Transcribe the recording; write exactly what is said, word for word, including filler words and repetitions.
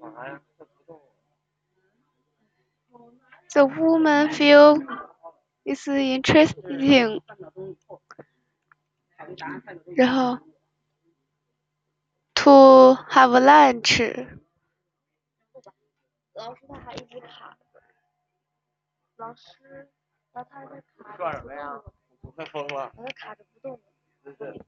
The woman feel is interesting，然后 to have lunch。老师他还一直卡着，老师，然后他在卡着不动了，他卡着不动了。